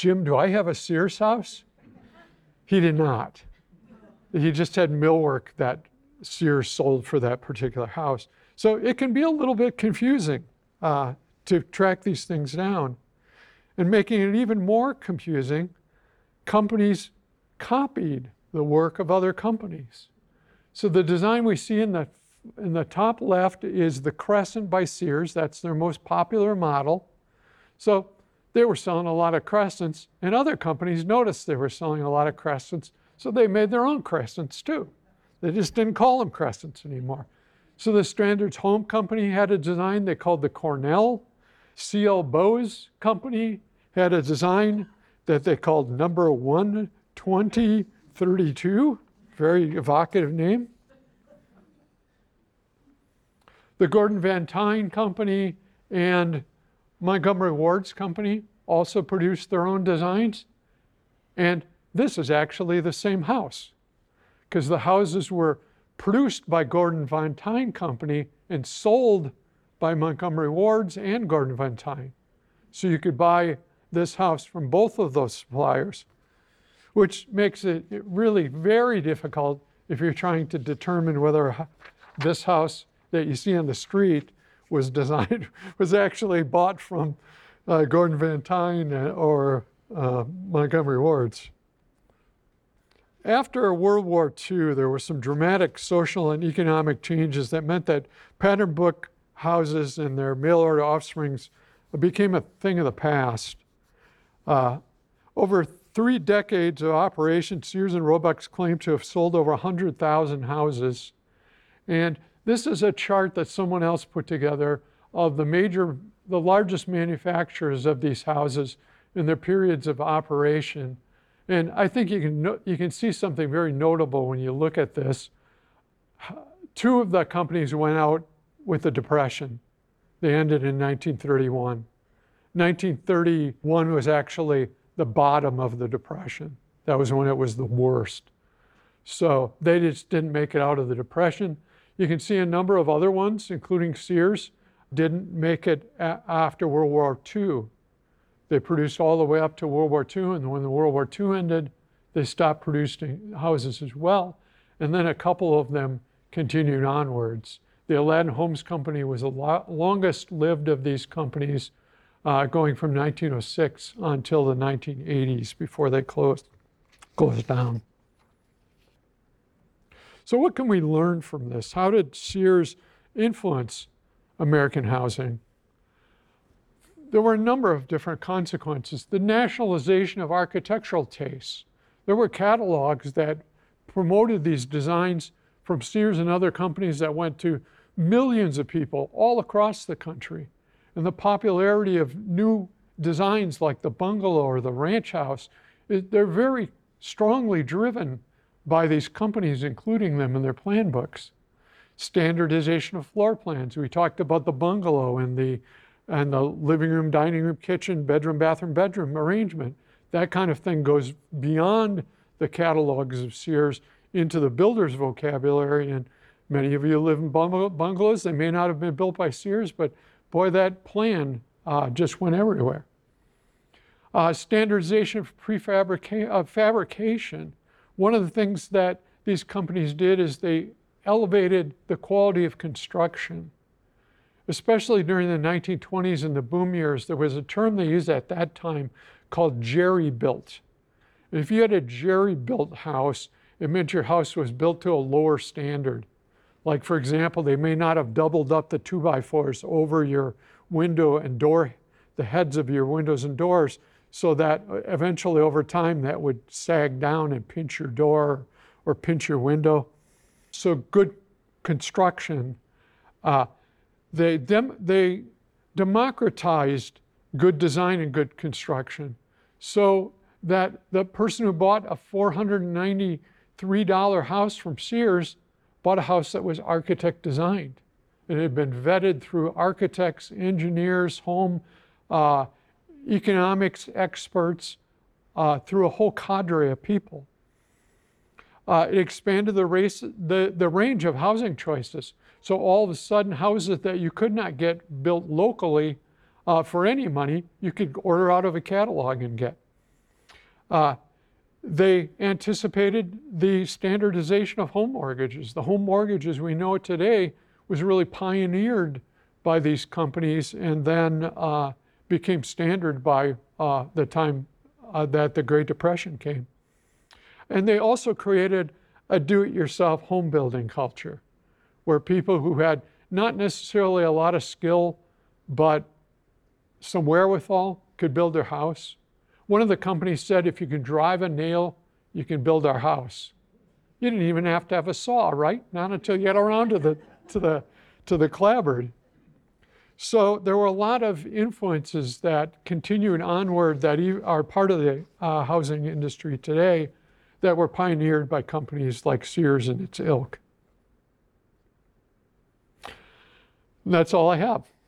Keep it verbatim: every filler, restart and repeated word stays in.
Jim, do I have a Sears house? He did not. He just had millwork that Sears sold for that particular house. So it can be a little bit confusing uh, to track these things down. And making it even more confusing, companies copied the work of other companies. So the design we see in the, in the top left is the Crescent by Sears. That's their most popular model. So they were selling a lot of Crescents, and other companies noticed they were selling a lot of Crescents, so they made their own Crescents too. They just didn't call them Crescents anymore. So the Standards Home Company had a design they called the Cornell. C L. Bose Company had a design that they called number one twenty thirty-two, very evocative name. The Gordon Van Tyne Company and Montgomery Ward's company also produced their own designs. And this is actually the same house, because the houses were produced by Gordon Van Tyne Company and sold by Montgomery Ward's and Gordon Van Tyne. So you could buy this house from both of those suppliers, which makes it really very difficult if you're trying to determine whether this house that you see on the street was designed, was actually bought from uh, Gordon Van Tyne or uh, Montgomery Ward's. After World War Two, there were some dramatic social and economic changes that meant that pattern book houses and their mail order offsprings became a thing of the past. Uh, over three decades of operation, Sears and Roebuck's claim to have sold over one hundred thousand houses. And this is a chart that someone else put together of the major, the largest manufacturers of these houses in their periods of operation. And I think you can, you can see something very notable when you look at this. Two of the companies went out with the Depression. They ended in nineteen thirty-one. nineteen thirty-one was actually the bottom of the Depression. That was when it was the worst. So they just didn't make it out of the Depression. You can see a number of other ones, including Sears, didn't make it a- after World War Two. They produced all the way up to World War Two, and when the World War Two ended, they stopped producing houses as well. And then a couple of them continued onwards. The Aladdin Homes Company was the lo- longest lived of these companies, uh, going from nineteen oh six until the nineteen eighties before they closed, closed down. So what can we learn from this? How did Sears influence American housing? There were a number of different consequences. The nationalization of architectural tastes. There were catalogs that promoted these designs from Sears and other companies that went to millions of people all across the country. And the popularity of new designs like the bungalow or the ranch house, they're very strongly driven by these companies, including them in their plan books. Standardization of floor plans. We talked about the bungalow and the and the living room, dining room, kitchen, bedroom, bathroom, bedroom arrangement. That kind of thing goes beyond the catalogs of Sears into the builder's vocabulary. And many of you live in bungalows. They may not have been built by Sears, but boy, that plan uh, just went everywhere. Uh, standardization of prefabrication, of fabrication. One of the things that these companies did is they elevated the quality of construction. Especially during the nineteen twenties and the boom years, there was a term they used at that time called jerry-built. If you had a jerry-built house, it meant your house was built to a lower standard. Like, for example, they may not have doubled up the two by fours over your window and door, the heads of your windows and doors, so that eventually over time that would sag down and pinch your door or pinch your window. So good construction, uh, they, dem- they democratized good design and good construction so that the person who bought a four hundred ninety-three dollars house from Sears bought a house that was architect designed. It had been vetted through architects, engineers, home uh, economics experts, uh, through a whole cadre of people. Uh, it expanded the, race, the, the range of housing choices. So all of a sudden, houses that you could not get built locally uh, for any money, you could order out of a catalog and get. Uh, they anticipated the standardization of home mortgages. The home mortgage as we know it today was really pioneered by these companies and then uh, became standard by uh, the time uh, that the Great Depression came. And they also created a do-it-yourself home building culture where people who had not necessarily a lot of skill, but some wherewithal could build their house. One of the companies said, if you can drive a nail, you can build our house. You didn't even have to have a saw, right? Not until you get around to the, to the, to the clapboard. So there were a lot of influences that continued onward that are part of the uh, housing industry today that were pioneered by companies like Sears and its ilk. And that's all I have.